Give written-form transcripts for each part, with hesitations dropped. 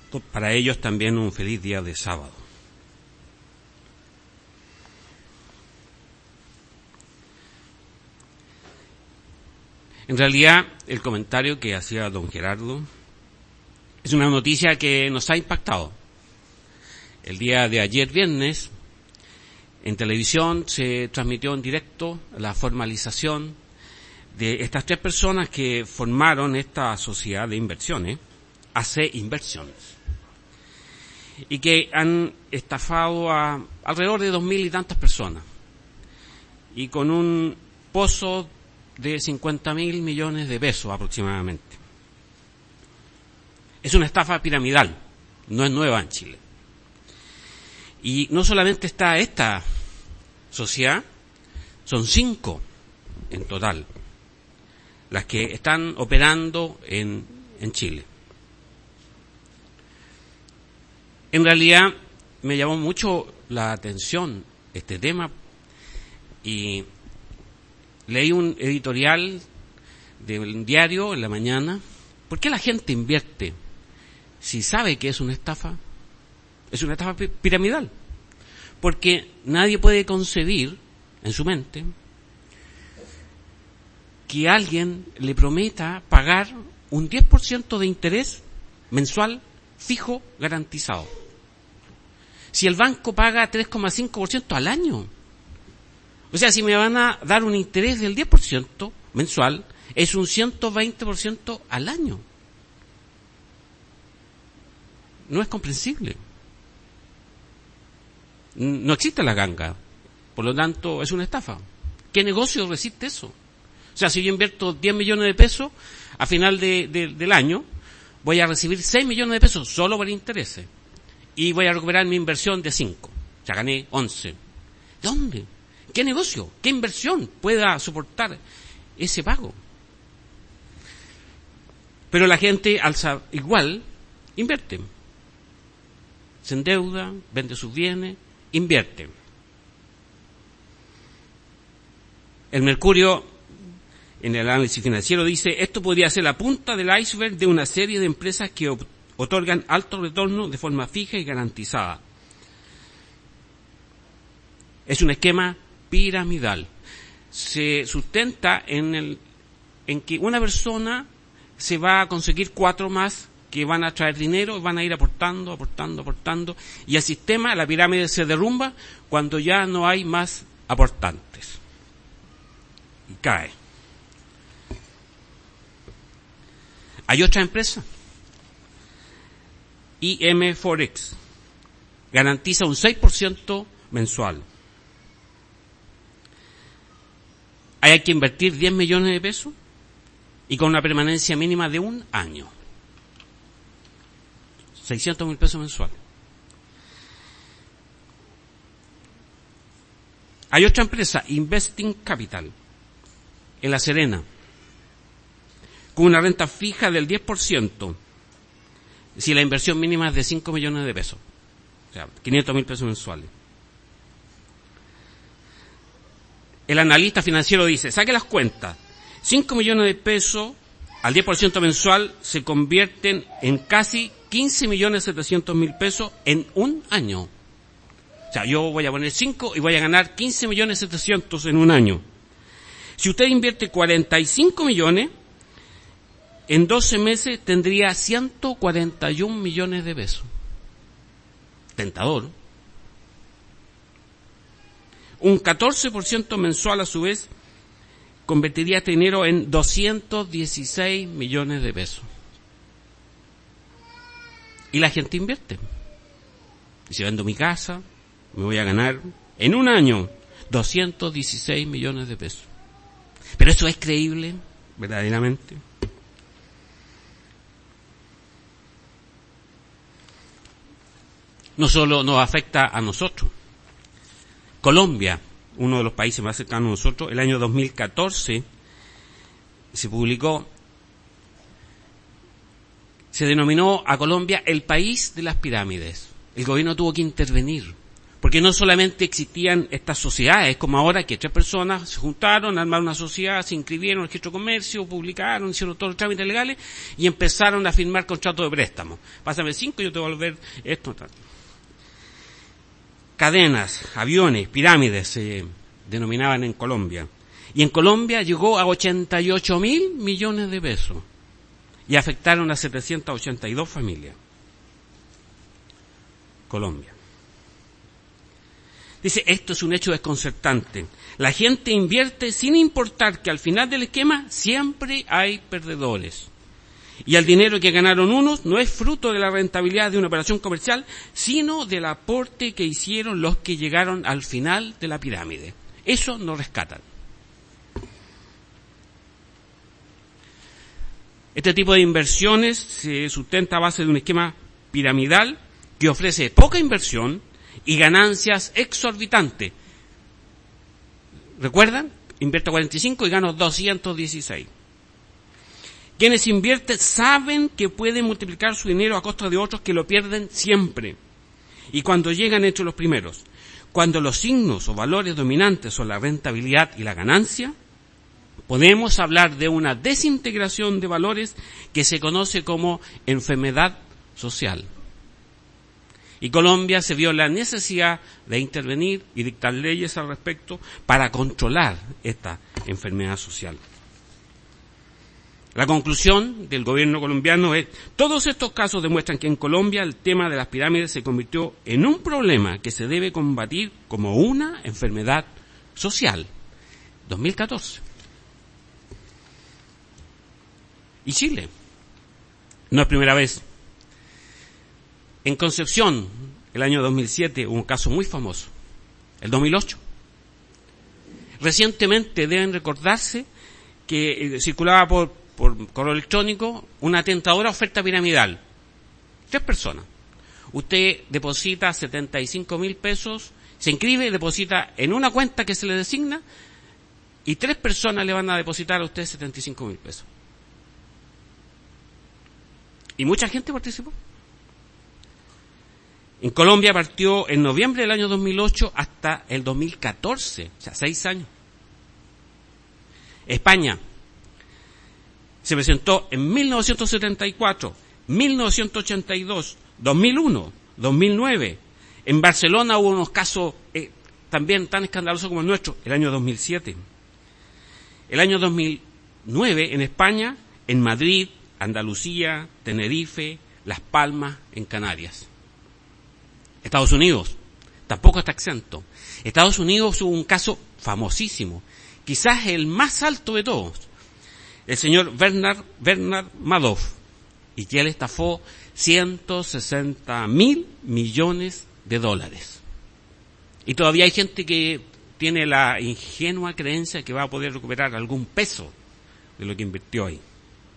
para ellos también un feliz día de sábado. En realidad, el comentario que hacía don Gerardo es una noticia que nos ha impactado. El día de ayer viernes, en televisión se transmitió en directo la formalización de estas 3 personas que formaron esta sociedad de inversiones, AC Inversions, y que han estafado a alrededor de 2.000 y tantas personas, y con un pozo de 50.000 millones de pesos aproximadamente. Es una estafa piramidal, no es nueva en Chile. Y no solamente está esta sociedad, son 5 en total las que están operando en Chile. En realidad me llamó mucho la atención este tema y leí un editorial de un diario en la mañana. ¿Por qué la gente invierte si sabe que es una estafa? Es una estafa piramidal. Porque nadie puede concebir en su mente que alguien le prometa pagar un 10% de interés mensual fijo garantizado. Si el banco paga 3,5% al año. O sea, si me van a dar un interés del 10% mensual, es un 120% al año. No es comprensible. No existe la ganga. Por lo tanto, es una estafa. ¿Qué negocio resiste eso? O sea, si yo invierto 10 millones de pesos, a final del año, voy a recibir 6 millones de pesos solo por intereses. Y voy a recuperar mi inversión de 5. Ya gané 11. ¿Dónde? ¿Qué negocio? ¿Qué inversión pueda soportar ese pago? Pero la gente igual invierte. Se endeuda, vende sus bienes, invierte. El Mercurio, en el análisis financiero, dice: esto podría ser la punta del iceberg de una serie de empresas que otorgan alto retorno de forma fija y garantizada. Es un esquema piramidal. Se sustenta en que una persona se va a conseguir 4 más que van a traer dinero, van a ir aportando, y el sistema, la pirámide se derrumba cuando ya no hay más aportantes. Y cae. Hay otra empresa, IM Forex, garantiza un 6% mensual. Hay que invertir 10 millones de pesos y con una permanencia mínima de 1 año. 600.000 pesos mensuales. Hay otra empresa, Investing Capital, en La Serena, con una renta fija del 10%, si la inversión mínima es de 5 millones de pesos. O sea, 500.000 pesos mensuales. El analista financiero dice: saque las cuentas, 5 millones de pesos al 10% mensual se convierten en casi 15.700.000 pesos en 1 año. O sea, yo voy a poner 5 y voy a ganar 15.700.000 en 1 año. Si usted invierte 45 millones, en 12 meses tendría 141 millones de pesos. Tentador. Un 14% mensual, a su vez, convertiría este dinero en 216 millones de pesos. Y la gente invierte. Y si vendo mi casa, me voy a ganar en 1 año 216 millones de pesos. Pero eso es creíble, verdaderamente. No solo nos afecta a nosotros. Colombia, uno de los países más cercanos a nosotros, el año 2014 se publicó, se denominó a Colombia el país de las pirámides. El gobierno tuvo que intervenir, Porque no solamente existían estas sociedades, como ahora que 3 personas se juntaron, armaron una sociedad, se inscribieron en el registro de comercio, publicaron, hicieron todos los trámites legales y empezaron a firmar contratos de préstamo. Pásame 5 y yo te voy a volver esto. Tal. Cadenas, aviones, pirámides se denominaban en Colombia. Y en Colombia llegó a 88.000 millones de pesos y afectaron a 782 familias. Colombia. Dice, esto es un hecho desconcertante. La gente invierte sin importar que al final del esquema siempre hay perdedores. Y el dinero que ganaron unos no es fruto de la rentabilidad de una operación comercial, sino del aporte que hicieron los que llegaron al final de la pirámide. Eso no rescatan. Este tipo de inversiones se sustenta a base de un esquema piramidal que ofrece poca inversión y ganancias exorbitantes. ¿Recuerdan? Invierto 45 y gano 216. Quienes invierten saben que pueden multiplicar su dinero a costa de otros que lo pierden siempre. Y cuando llegan entre los primeros, cuando los signos o valores dominantes son la rentabilidad y la ganancia, podemos hablar de una desintegración de valores que se conoce como enfermedad social. Y Colombia se vio la necesidad de intervenir y dictar leyes al respecto para controlar esta enfermedad social. La conclusión del gobierno colombiano es, todos estos casos demuestran que en Colombia el tema de las pirámides se convirtió en un problema que se debe combatir como una enfermedad social. 2014. Y Chile. No es primera vez. En Concepción, el año 2007, hubo un caso muy famoso. El 2008. Recientemente deben recordarse que circulaba por correo electrónico una tentadora oferta piramidal. 3 personas. Usted deposita 75.000 pesos, se inscribe, deposita en una cuenta que se le designa y 3 personas le van a depositar a usted 75.000 pesos. Y mucha gente participó. En Colombia partió en noviembre del año 2008 hasta el 2014, o sea, 6 años. España se presentó en 1974, 1982, 2001, 2009. En Barcelona hubo unos casos también tan escandalosos como el nuestro, el año 2007. El año 2009 en España, en Madrid, Andalucía, Tenerife, Las Palmas, en Canarias. Estados Unidos tampoco está exento. Estados Unidos hubo un caso famosísimo, quizás el más alto de todos, el señor Bernard Madoff, y que él estafó 160.000 millones de dólares. Y todavía hay gente que tiene la ingenua creencia que va a poder recuperar algún peso de lo que invirtió ahí.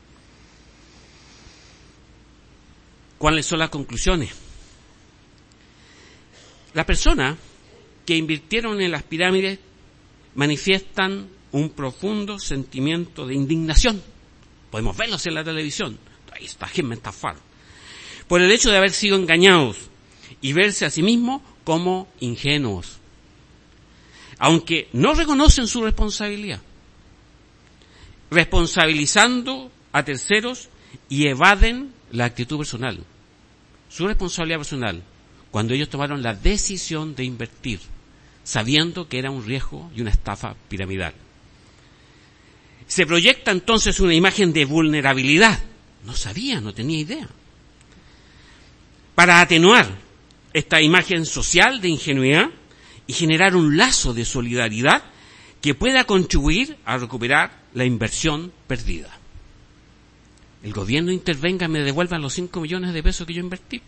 ¿Cuáles son las conclusiones? Las personas que invirtieron en las pirámides manifiestan un profundo sentimiento de indignación. Podemos verlos en la televisión. Ahí está, ¿quién me estafaron? Por el hecho de haber sido engañados y verse a sí mismos como ingenuos. Aunque no reconocen su responsabilidad. Responsabilizando a terceros y evaden la actitud personal. Su responsabilidad personal. Cuando ellos tomaron la decisión de invertir, sabiendo que era un riesgo y una estafa piramidal. Se proyecta entonces una imagen de vulnerabilidad. No sabía, no tenía idea. Para atenuar esta imagen social de ingenuidad y generar un lazo de solidaridad que pueda contribuir a recuperar la inversión perdida. El gobierno intervenga y me devuelva los 5 millones de pesos que yo invertí.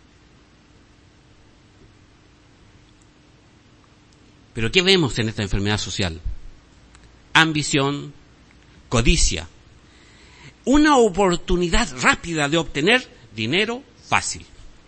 Pero ¿qué vemos en esta enfermedad social? Ambición, codicia, una oportunidad rápida de obtener dinero fácil.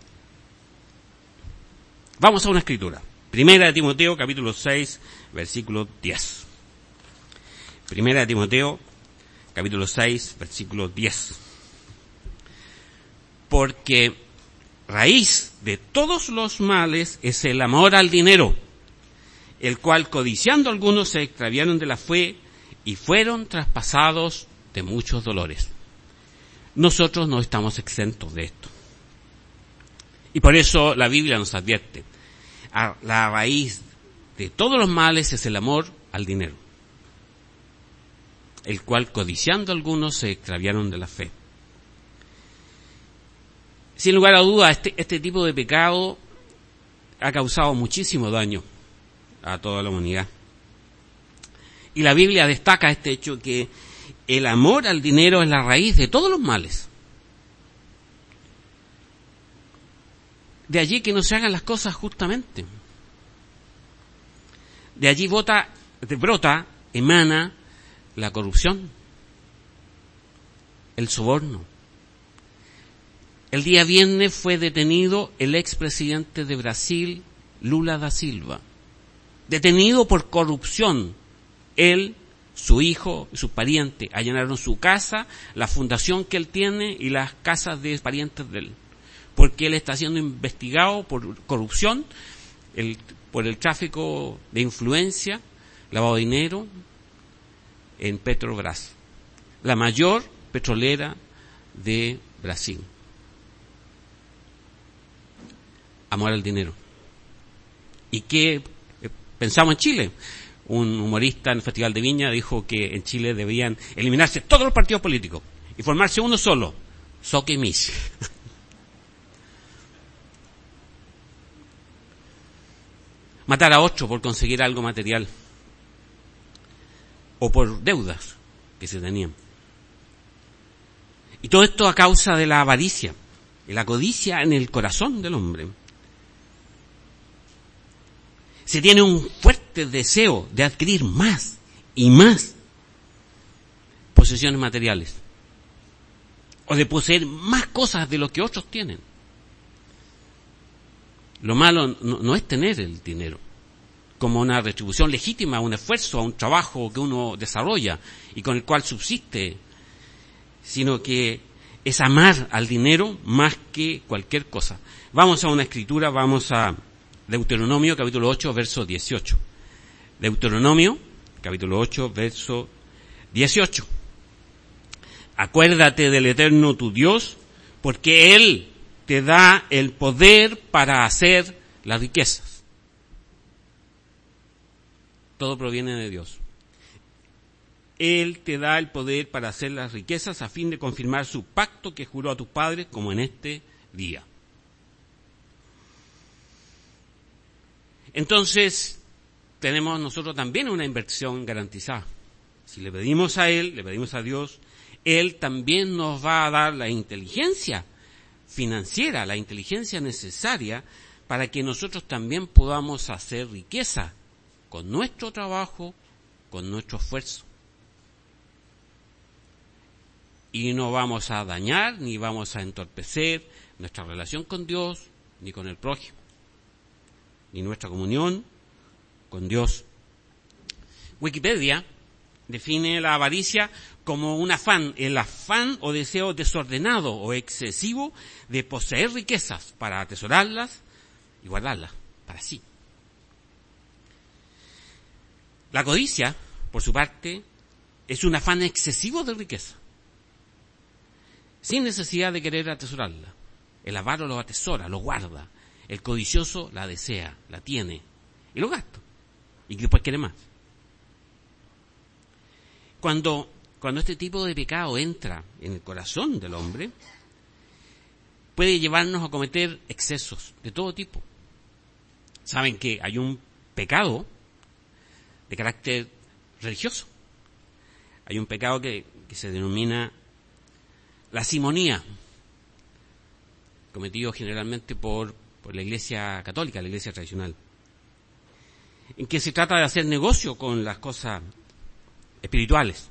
Vamos a una escritura. Primera de Timoteo, capítulo 6, versículo 10. Primera de Timoteo, capítulo 6, versículo 10. Porque raíz de todos los males es el amor al dinero, el cual codiciando algunos se extraviaron de la fe y fueron traspasados de muchos dolores. Nosotros no estamos exentos de esto. Y por eso la Biblia nos advierte, la raíz de todos los males es el amor al dinero, el cual codiciando algunos se extraviaron de la fe. Sin lugar a dudas, este tipo de pecado ha causado muchísimo daño a toda la humanidad. Y la Biblia destaca este hecho, que el amor al dinero es la raíz de todos los males. De allí que no se hagan las cosas justamente. De allí brota, emana la corrupción, el soborno. El día viernes fue detenido el expresidente de Brasil, Lula da Silva, detenido por corrupción. Él, su hijo y sus parientes allanaron su casa, la fundación que él tiene y las casas de parientes de él, porque él está siendo investigado por corrupción, por el tráfico de influencia, lavado de dinero en Petrobras, la mayor petrolera de Brasil. Amor al dinero. ¿Y qué pensamos en Chile? Un humorista en el Festival de Viña dijo que en Chile debían eliminarse todos los partidos políticos y formarse uno solo, Soque Mis. Matar a otro por conseguir algo material o por deudas que se tenían. Y todo esto a causa de la avaricia y la codicia en el corazón del hombre. Se tiene un fuerte deseo de adquirir más y más posesiones materiales, o de poseer más cosas de lo que otros tienen. Lo malo no es tener el dinero como una retribución legítima a un esfuerzo, a un trabajo que uno desarrolla y con el cual subsiste, sino que es amar al dinero más que cualquier cosa. Vamos a una escritura, vamos a Deuteronomio capítulo 8, verso 18. Deuteronomio capítulo 8, verso 18. Acuérdate del Eterno tu Dios, porque Él te da el poder para hacer las riquezas. Todo proviene de Dios. Él te da el poder para hacer las riquezas a fin de confirmar su pacto que juró a tus padres, como en este día. Entonces, tenemos nosotros también una inversión garantizada. Si le pedimos a Él, le pedimos a Dios, Él también nos va a dar la inteligencia financiera, la inteligencia necesaria para que nosotros también podamos hacer riqueza con nuestro trabajo, con nuestro esfuerzo. Y no vamos a dañar ni vamos a entorpecer nuestra relación con Dios ni con el prójimo, ni nuestra comunión con Dios. Wikipedia define la avaricia como un afán, el afán o deseo desordenado o excesivo de poseer riquezas para atesorarlas y guardarlas para sí. La codicia, por su parte, es un afán excesivo de riqueza, sin necesidad de querer atesorarla. El avaro lo atesora, lo guarda. El codicioso la desea, la tiene y lo gasta. Y después quiere más. Cuando este tipo de pecado entra en el corazón del hombre, puede llevarnos a cometer excesos de todo tipo. Saben que hay un pecado de carácter religioso. Hay un pecado que se denomina la simonía, cometido generalmente por la Iglesia católica, la Iglesia tradicional, en que se trata de hacer negocio con las cosas espirituales,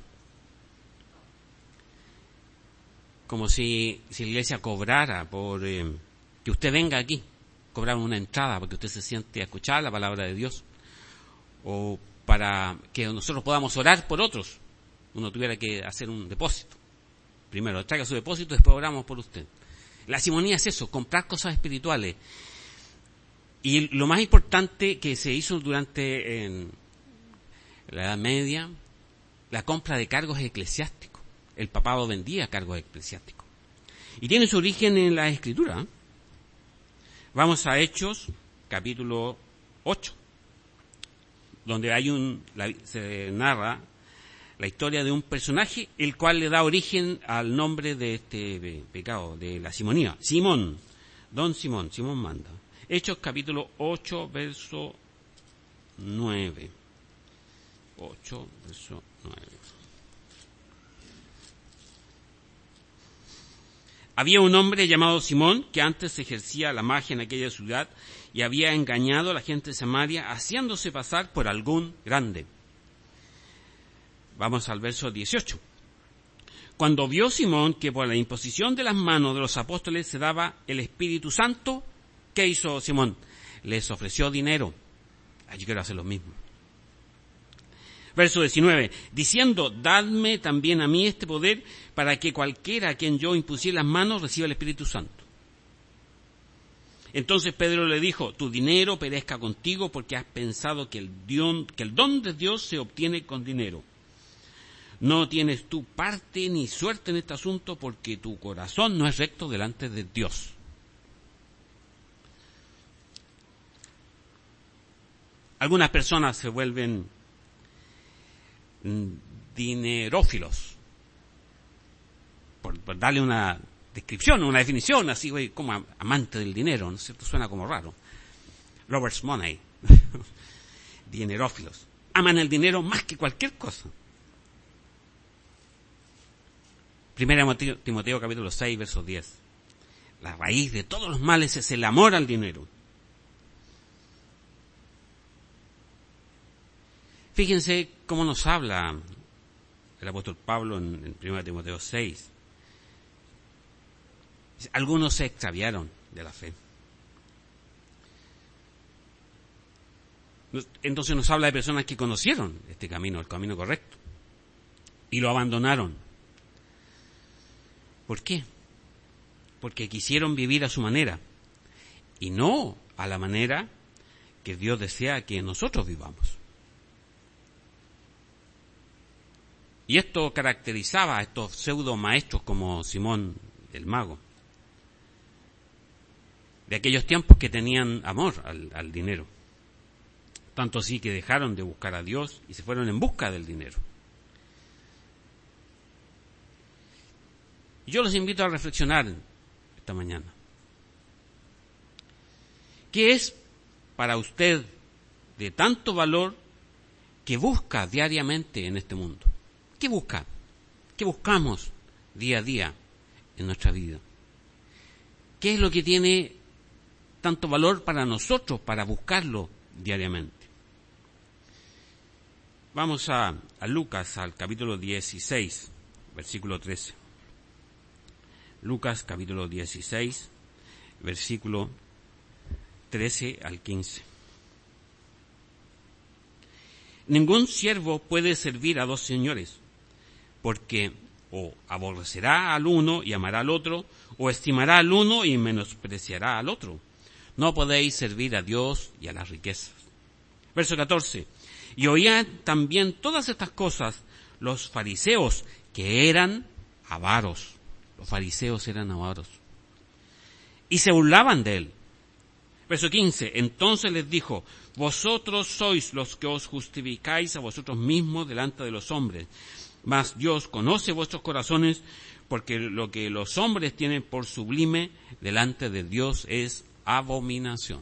como si la Iglesia cobrara por que usted venga aquí, cobrar una entrada porque usted se siente a escuchar la palabra de Dios, o para que nosotros podamos orar por otros. Uno tuviera que hacer un depósito. Primero traiga su depósito, después oramos por usted. La simonía es eso, comprar cosas espirituales. Y lo más importante que se hizo durante en la Edad Media, la compra de cargos eclesiásticos. El papado vendía cargos eclesiásticos. Y tiene su origen en la Escritura. Vamos a Hechos, capítulo 8, donde se narra la historia de un personaje, el cual le da origen al nombre de este pecado, de la simonía. Simón, don Simón, Simón manda. Hechos capítulo 8, verso 9. 8, verso 9. Había un hombre llamado Simón que antes ejercía la magia en aquella ciudad y había engañado a la gente de Samaria haciéndose pasar por algún grande. Vamos al verso 18. Cuando vio Simón que por la imposición de las manos de los apóstoles se daba el Espíritu Santo, ¿qué hizo Simón? Les ofreció dinero. Yo quiero hacer lo mismo. Verso 19. Diciendo, dadme también a mí este poder para que cualquiera a quien yo impusiera las manos reciba el Espíritu Santo. Entonces Pedro le dijo, tu dinero perezca contigo porque has pensado que el don de Dios se obtiene con dinero. No tienes tú parte ni suerte en este asunto porque tu corazón no es recto delante de Dios. Algunas personas se vuelven dinerófilos, por darle una descripción, una definición, así como amante del dinero, ¿no es cierto? Suena como raro. Lovers money. Dinerófilos. Aman el dinero más que cualquier cosa. Primera Timoteo capítulo 6, verso 10. La raíz de todos los males es el amor al dinero. Fíjense cómo nos habla el apóstol Pablo en 1 Timoteo 6. Algunos se extraviaron de la fe. Entonces nos habla de personas que conocieron este camino, el camino correcto, y lo abandonaron. ¿Por qué? Porque quisieron vivir a su manera y no a la manera que Dios desea que nosotros vivamos. Y esto caracterizaba a estos pseudo maestros como Simón el mago, de aquellos tiempos que tenían amor al dinero. Tanto así que dejaron de buscar a Dios y se fueron en busca del dinero. Yo los invito a reflexionar esta mañana. ¿Qué es para usted de tanto valor que busca diariamente en este mundo? ¿Qué busca? ¿Qué buscamos día a día en nuestra vida? ¿Qué es lo que tiene tanto valor para nosotros para buscarlo diariamente? Vamos a Lucas, al capítulo 16, versículo 13. Lucas, capítulo 16, versículo 13 al 15. Ningún siervo puede servir a dos señores, porque o aborrecerá al uno y amará al otro, o estimará al uno y menospreciará al otro. No podéis servir a Dios y a las riquezas. Verso 14. Y oían también todas estas cosas los fariseos, que eran avaros. Los fariseos eran avaros. Y se burlaban de él. Verso 15. Entonces les dijo, vosotros sois los que os justificáis a vosotros mismos delante de los hombres, mas Dios conoce vuestros corazones, porque lo que los hombres tienen por sublime delante de Dios es abominación.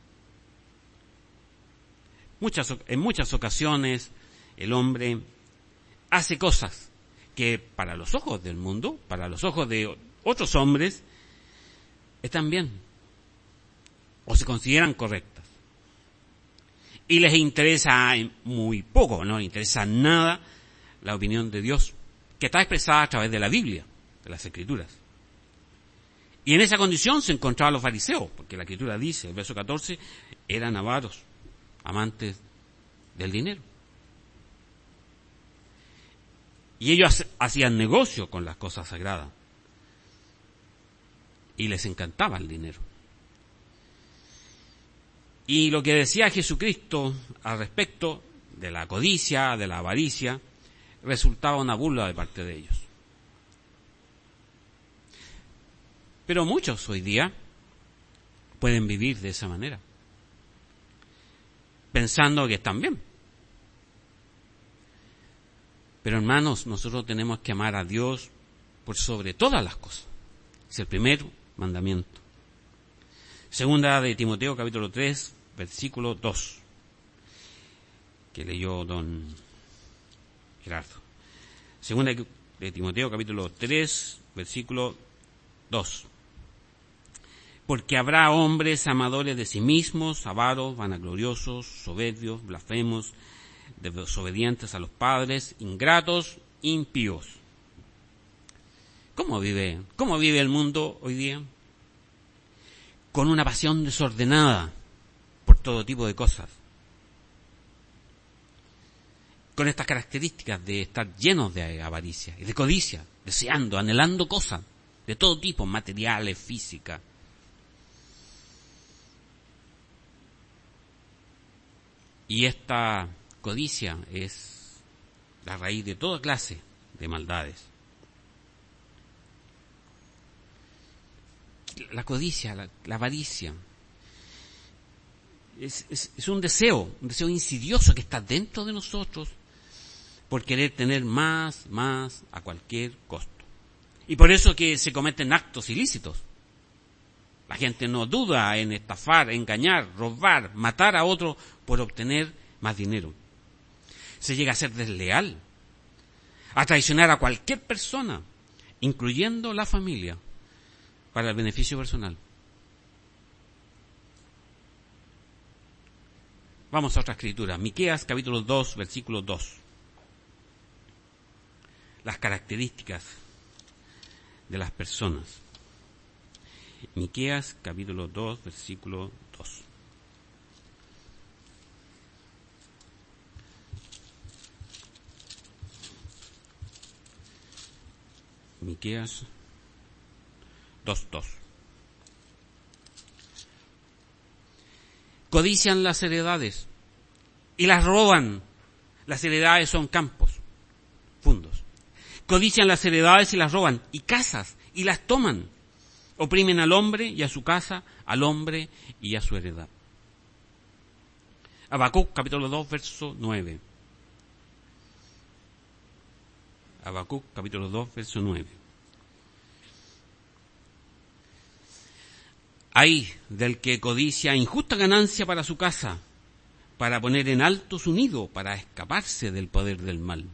En muchas ocasiones el hombre hace cosas que para los ojos del mundo, para los ojos de otros hombres, están bien o se consideran correctas. Y les interesa muy poco, no les interesa nada la opinión de Dios, que está expresada a través de la Biblia, de las Escrituras. Y en esa condición se encontraban los fariseos, porque la Escritura dice, el verso 14, eran avaros, amantes del dinero. Y ellos hacían negocio con las cosas sagradas. y les encantaba el dinero. Y lo que decía Jesucristo al respecto de la codicia, de la avaricia, resultaba una burla de parte de ellos. Pero muchos hoy día pueden vivir de esa manera, pensando que están bien. Pero hermanos, nosotros tenemos que amar a Dios por sobre todas las cosas. Es el primer mandamiento. Segunda de Timoteo, capítulo 3, versículo 2, que leyó don Gerardo. Segunda de Timoteo, capítulo 3, versículo 2. Porque habrá hombres amadores de sí mismos, avaros, vanagloriosos, soberbios, blasfemos, desobedientes a los padres, ingratos, impíos. ¿Cómo vive el mundo hoy día? Con una pasión desordenada por todo tipo de cosas. Con estas características de estar llenos de avaricia y de codicia, deseando, anhelando cosas de todo tipo, materiales, físicas. Y esta codicia es la raíz de toda clase de maldades. La codicia, la avaricia, es un deseo insidioso que está dentro de nosotros por querer tener más a cualquier costo. Y por eso que se cometen actos ilícitos. La gente no duda en estafar, engañar, robar, matar a otro por obtener más dinero. Se llega a ser desleal, a traicionar a cualquier persona, incluyendo la familia, para el beneficio personal. Vamos a otra escritura. Miqueas capítulo 2, versículo 2. Las características de las personas. Miqueas capítulo 2, versículo 2. Miqueas 2:2. Codician las heredades y las roban. Las heredades son campos, fundos. Codician las heredades y las roban, y casas, y las toman. Oprimen al hombre y a su casa, al hombre y a su heredad. Habacuc capítulo 2, verso 9. Habacuc capítulo 2, verso 9. Ay del que codicia injusta ganancia para su casa, para poner en alto su nido, para escaparse del poder del mal.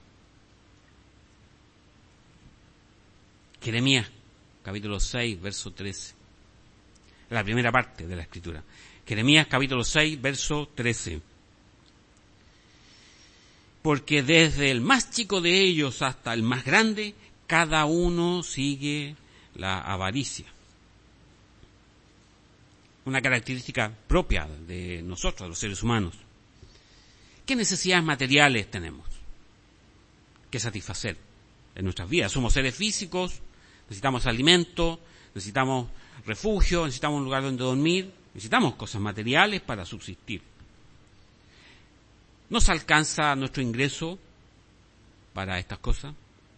Jeremías, capítulo 6, verso 13. La primera parte de la escritura. Jeremías, capítulo 6, verso 13. Porque desde el más chico de ellos hasta el más grande, cada uno sigue la avaricia. Una característica propia de nosotros, los seres humanos. ¿Qué necesidades materiales tenemos que satisfacer en nuestras vidas? Somos seres físicos, necesitamos alimento, necesitamos refugio, necesitamos un lugar donde dormir, necesitamos cosas materiales para subsistir. ¿Nos alcanza nuestro ingreso para estas cosas?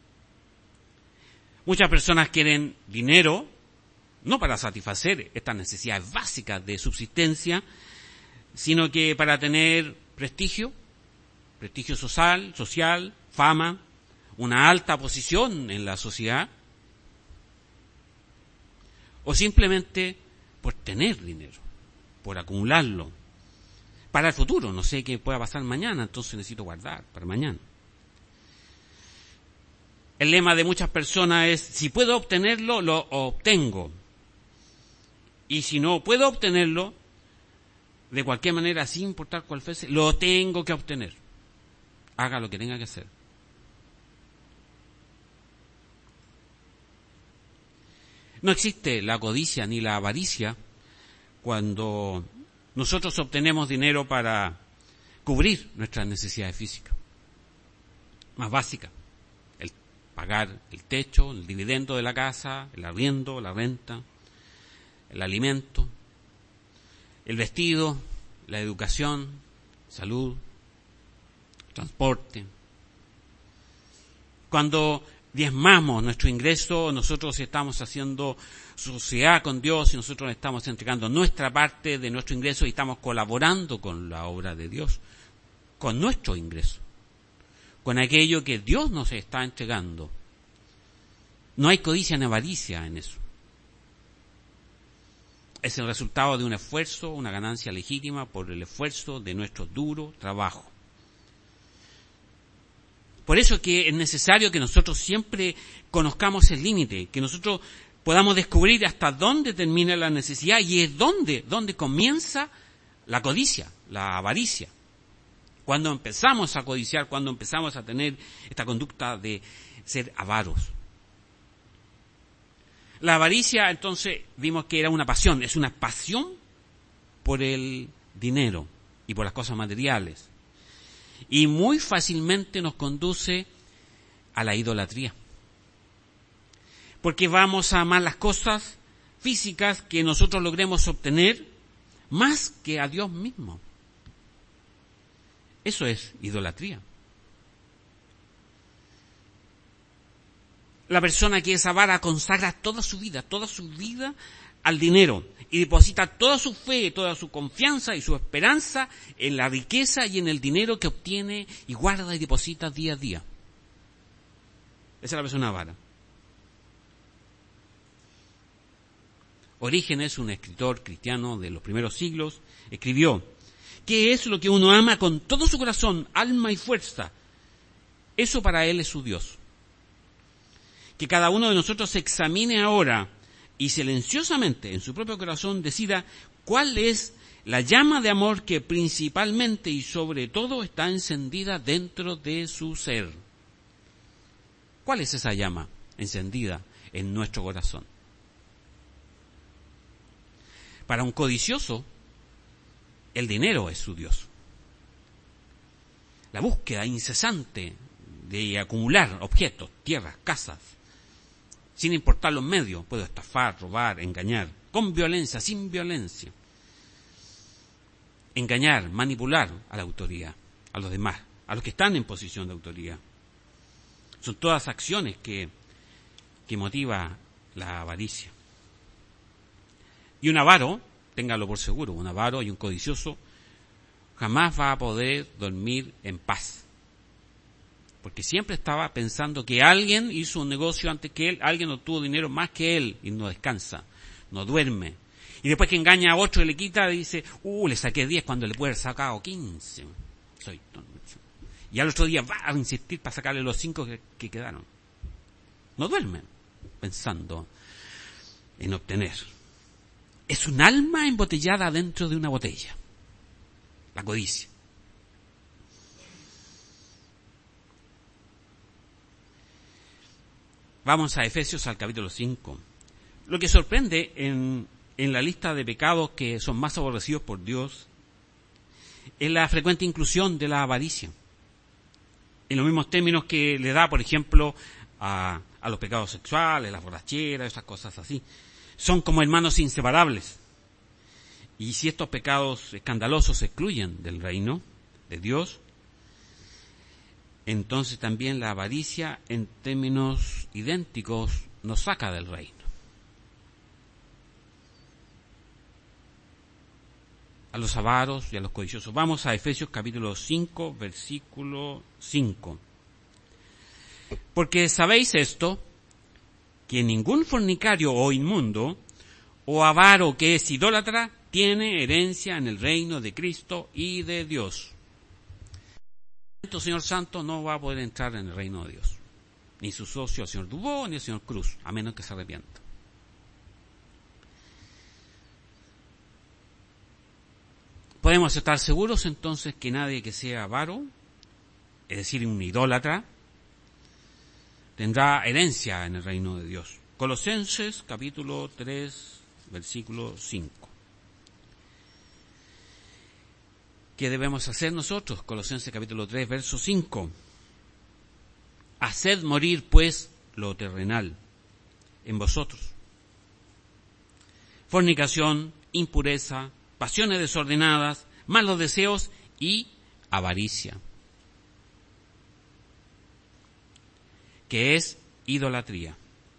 Muchas personas quieren dinero, no para satisfacer estas necesidades básicas de subsistencia, sino que para tener prestigio social, fama, una alta posición en la sociedad, o simplemente por tener dinero, por acumularlo, para el futuro. No sé qué pueda pasar mañana, entonces necesito guardar para mañana. El lema de muchas personas es: si puedo obtenerlo, lo obtengo. Y si no puedo obtenerlo, de cualquier manera, sin importar cuál fuese, lo tengo que obtener. Haga lo que tenga que hacer. No existe la codicia ni la avaricia cuando nosotros obtenemos dinero para cubrir nuestras necesidades físicas más básicas. El pagar el techo, el dividendo de la casa, el arriendo, la renta, el alimento, el vestido, la educación, salud, transporte. Cuando diezmamos nuestro ingreso, nosotros estamos haciendo sociedad con Dios y nosotros estamos entregando nuestra parte de nuestro ingreso y estamos colaborando con la obra de Dios, con nuestro ingreso, con aquello que Dios nos está entregando. No hay codicia ni avaricia en eso. Es el resultado de un esfuerzo, una ganancia legítima por el esfuerzo de nuestro duro trabajo. Por eso que es necesario que nosotros siempre conozcamos el límite, que nosotros podamos descubrir hasta dónde termina la necesidad y es dónde comienza la codicia, la avaricia. Cuando empezamos a codiciar, cuando empezamos a tener esta conducta de ser avaros. La avaricia, entonces, vimos que era una pasión, es una pasión por el dinero y por las cosas materiales. Y muy fácilmente nos conduce a la idolatría. Porque vamos a amar las cosas físicas que nosotros logremos obtener más que a Dios mismo. Eso es idolatría. La persona que es avara consagra toda su vida al dinero y deposita toda su fe, toda su confianza y su esperanza en la riqueza y en el dinero que obtiene y guarda y deposita día a día. Esa es la persona avara. Orígenes, un escritor cristiano de los primeros siglos, escribió: ¿qué es lo que uno ama con todo su corazón, alma y fuerza? Eso para él es su Dios. Que cada uno de nosotros se examine ahora y silenciosamente en su propio corazón decida cuál es la llama de amor que principalmente y sobre todo está encendida dentro de su ser. ¿Cuál es esa llama encendida en nuestro corazón? Para un codicioso, el dinero es su Dios. La búsqueda incesante de acumular objetos, tierras, casas, sin importar los medios, puedo estafar, robar, engañar, con violencia, sin violencia. Engañar, manipular a la autoridad, a los demás, a los que están en posición de autoridad. Son todas acciones que motiva la avaricia. Y un avaro, téngalo por seguro, un avaro y un codicioso jamás va a poder dormir en paz. Porque siempre estaba pensando que alguien hizo un negocio antes que él, alguien obtuvo dinero más que él y no descansa, no duerme. Y después que engaña a otro y le quita, dice, le saqué 10 cuando le puede haber sacado 15. Soy tonto. Y al otro día va a insistir para sacarle los 5 que quedaron. No duerme pensando en obtener. Es un alma embotellada dentro de una botella. La codicia. Vamos a Efesios al capítulo 5. Lo que sorprende en la lista de pecados que son más aborrecidos por Dios es la frecuente inclusión de la avaricia. En los mismos términos que le da, por ejemplo, a los pecados sexuales, las borracheras, esas cosas así. Son como hermanos inseparables. Y si estos pecados escandalosos se excluyen del reino de Dios, entonces también la avaricia, en términos idénticos, nos saca del reino. A los avaros y a los codiciosos. Vamos a Efesios capítulo 5, versículo 5. Porque sabéis esto, que ningún fornicario o inmundo, o avaro que es idólatra, tiene herencia en el reino de Cristo y de Dios. El señor Santo no va a poder entrar en el reino de Dios. Ni su socio, el señor Dubó, ni el señor Cruz, a menos que se arrepienta. Podemos estar seguros entonces que nadie que sea avaro, es decir, un idólatra, tendrá herencia en el reino de Dios. Colosenses capítulo 3, versículo 5. ¿Qué debemos hacer nosotros? Colosenses capítulo 3, verso 5. Haced morir, pues, lo terrenal en vosotros. fornicación, impureza, pasiones desordenadas, malos deseos y avaricia, que es idolatría.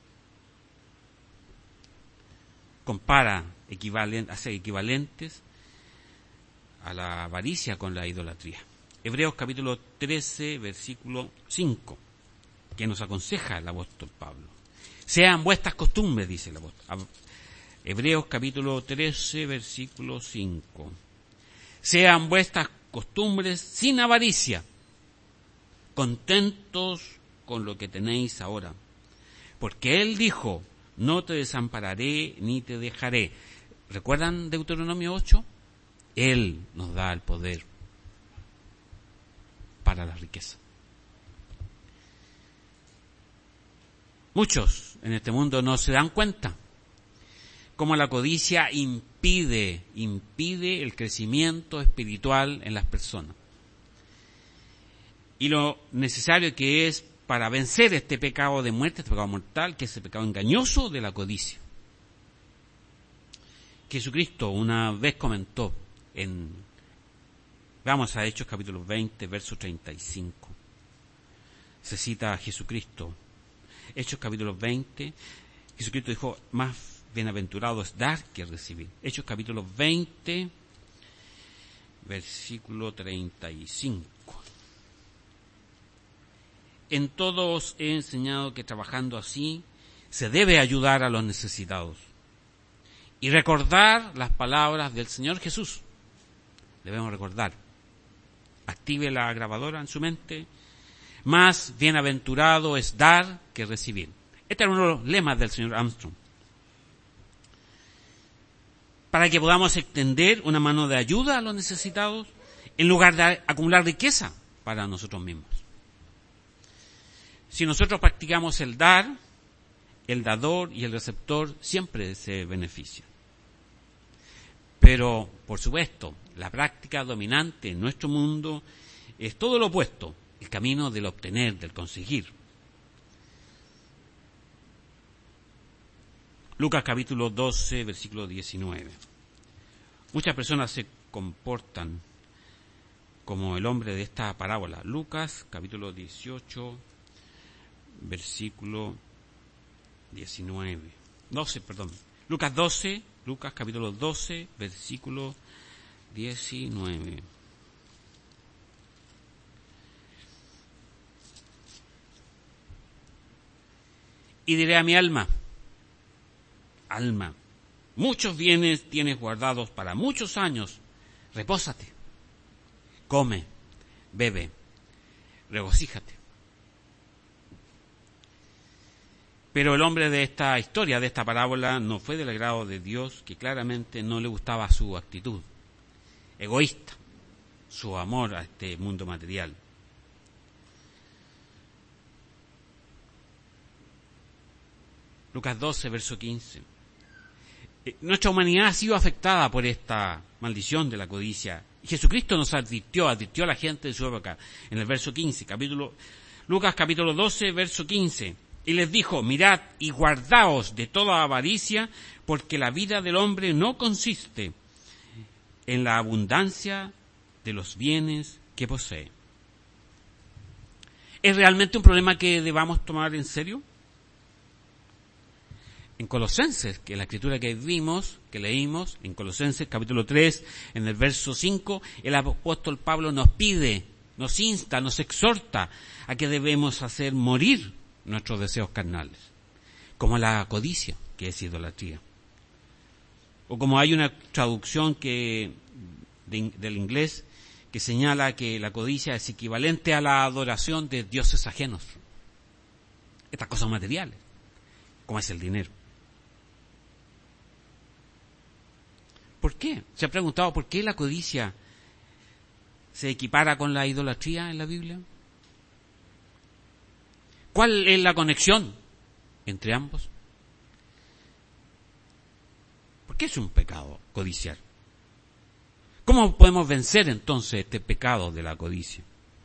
Compara hace equivalentes a la avaricia con la idolatría. Hebreos capítulo 13, versículo 5, que nos aconseja el apóstol Pablo. Sean vuestras costumbres, dice el apóstol. Hebreos capítulo 13, versículo 5. Sean vuestras costumbres sin avaricia, contentos con lo que tenéis ahora. Porque Él dijo, no te desampararé ni te dejaré. ¿Recuerdan Deuteronomio 8? Él nos da el poder para la riqueza. Muchos en este mundo no se dan cuenta cómo la codicia impide el crecimiento espiritual en las personas. Y lo necesario que es para vencer este pecado de muerte, este pecado mortal, que es el pecado engañoso de la codicia. Jesucristo una vez comentó vamos a Hechos capítulo 20, verso 35. Se cita a Jesucristo. Hechos capítulo 20, Jesucristo dijo, más bienaventurado es dar que recibir. Hechos capítulo 20, versículo 35. En todo os he enseñado que trabajando así se debe ayudar a los necesitados y recordar las palabras del Señor Jesús. Debemos recordar. Active la grabadora en su mente. Más bienaventurado es dar que recibir. Este era uno de los lemas del señor Armstrong. Para que podamos extender una mano de ayuda a los necesitados en lugar de acumular riqueza para nosotros mismos. Si nosotros practicamos el dar, el dador y el receptor siempre se benefician. Pero, por supuesto, la práctica dominante en nuestro mundo es todo lo opuesto, el camino del obtener, del conseguir. Lucas capítulo 12, versículo 19. Muchas personas se comportan como el hombre de esta parábola. Lucas capítulo 18, versículo 19. 12, perdón. Lucas capítulo 12, versículo 19. Y diré a mi alma, muchos bienes tienes guardados para muchos años, repósate, come, bebe, regocíjate. Pero el hombre de esta historia, de esta parábola, no fue del agrado de Dios, que claramente no le gustaba su actitud egoísta, su amor a este mundo material. Lucas 12, verso 15. Nuestra humanidad ha sido afectada por esta maldición de la codicia. Y Jesucristo nos advirtió a la gente de su época, en el verso 15, Lucas capítulo 12, verso 15. Y les dijo, mirad y guardaos de toda avaricia, porque la vida del hombre no consiste en la abundancia de los bienes que posee. ¿Es realmente un problema que debamos tomar en serio? En Colosenses, que es la escritura que leímos, en Colosenses capítulo 3, en el verso 5, el apóstol Pablo nos pide, nos insta, nos exhorta a que debemos hacer morir nuestros deseos carnales, como la codicia, que es idolatría. O como hay una traducción del inglés que señala que la codicia es equivalente a la adoración de dioses ajenos. Estas cosas materiales, como es el dinero. ¿Por qué? ¿Se ha preguntado por qué la codicia se equipara con la idolatría en la Biblia? ¿Cuál es la conexión entre ambos? ¿Por qué es un pecado codiciar? ¿Cómo podemos vencer entonces este pecado de la codicia?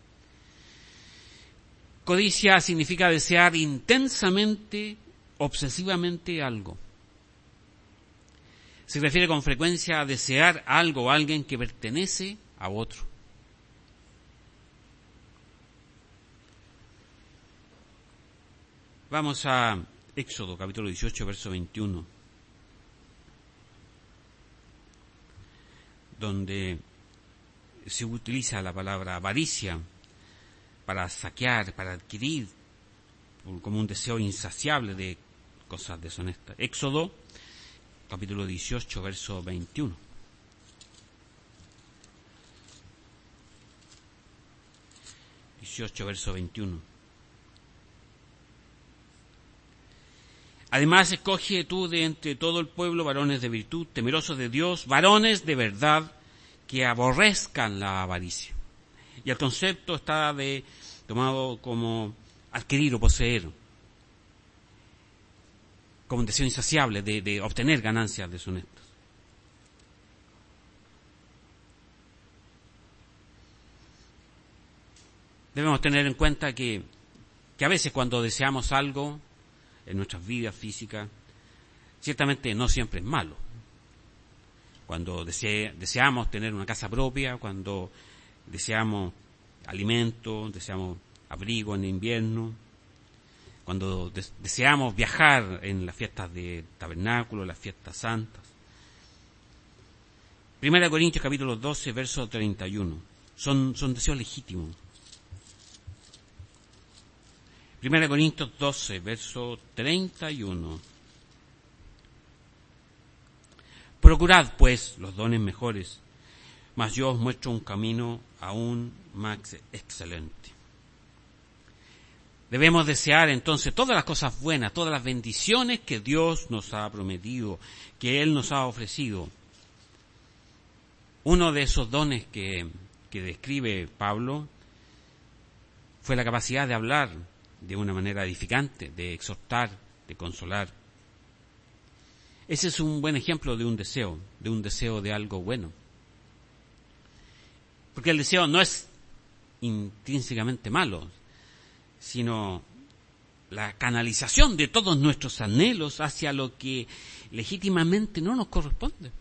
Codicia significa desear intensamente, obsesivamente algo. se refiere con frecuencia a desear algo o alguien que pertenece a otro. Vamos a Éxodo, capítulo 18, verso 21, donde se utiliza la palabra avaricia para saquear, para adquirir, como un deseo insaciable de cosas deshonestas. Éxodo, capítulo 18, verso 21. Verso 21. Además, escoge tú de entre todo el pueblo varones de virtud, temerosos de Dios, varones de verdad, que aborrezcan la avaricia. Y el concepto está tomado como adquirir o poseer, como un deseo insaciable de obtener ganancias deshonestas. Debemos tener en cuenta que a veces cuando deseamos algo en nuestras vidas físicas, ciertamente no siempre es malo. Cuando deseamos tener una casa propia, cuando deseamos alimento, deseamos abrigo en invierno, cuando deseamos viajar en las fiestas de tabernáculo, las fiestas santas. 1 Corintios capítulo 12, verso 31. Son deseos legítimos. 1 Corintios 12, verso 31. Procurad, pues, los dones mejores, mas yo os muestro un camino aún más excelente. Debemos desear entonces todas las cosas buenas, todas las bendiciones que Dios nos ha prometido, que Él nos ha ofrecido. Uno de esos dones que describe Pablo fue la capacidad de hablar de una manera edificante, de exhortar, de consolar. Ese es un buen ejemplo de un deseo de algo bueno. Porque el deseo no es intrínsecamente malo, sino la canalización de todos nuestros anhelos hacia lo que legítimamente no nos corresponde.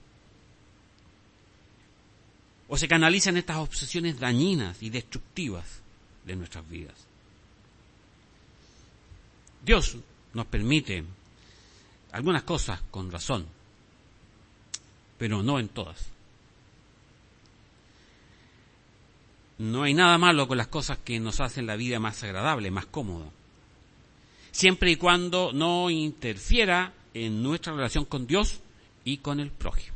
O se canalizan estas obsesiones dañinas y destructivas de nuestras vidas. Dios nos permite algunas cosas con razón, pero no en todas. No hay nada malo con las cosas que nos hacen la vida más agradable, más cómoda, siempre y cuando no interfiera en nuestra relación con Dios y con el prójimo.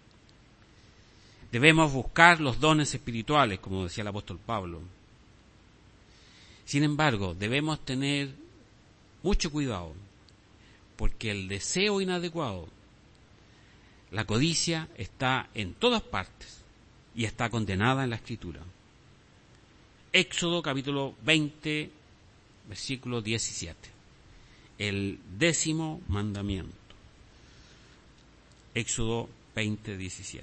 Debemos buscar los dones espirituales, como decía el apóstol Pablo. Sin embargo, debemos tener mucho cuidado, porque el deseo inadecuado, la codicia, está en todas partes y está condenada en la Escritura. Éxodo capítulo 20, versículo 17. El 10º mandamiento. Éxodo 20, 17.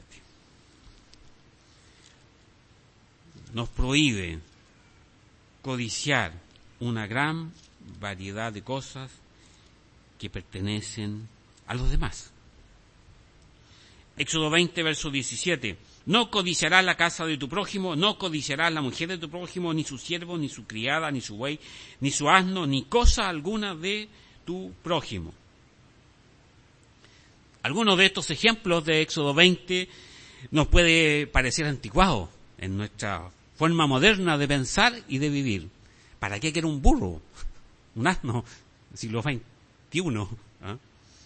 Nos prohíbe codiciar una gran variedad de cosas que pertenecen a los demás. Éxodo 20, verso 17. No codiciarás la casa de tu prójimo, no codiciarás la mujer de tu prójimo, ni su siervo, ni su criada, ni su buey, ni su asno, ni cosa alguna de tu prójimo. Algunos de estos ejemplos de Éxodo 20 nos puede parecer anticuados en nuestra forma moderna de pensar y de vivir. ¿Para qué quiere un burro? Un asno, siglo XXI. ¿eh?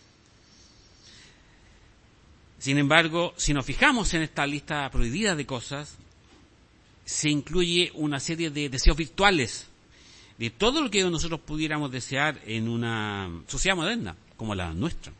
Sin embargo, si nos fijamos en esta lista prohibida de cosas, se incluye una serie de deseos virtuales de todo lo que nosotros pudiéramos desear en una sociedad moderna como la nuestra.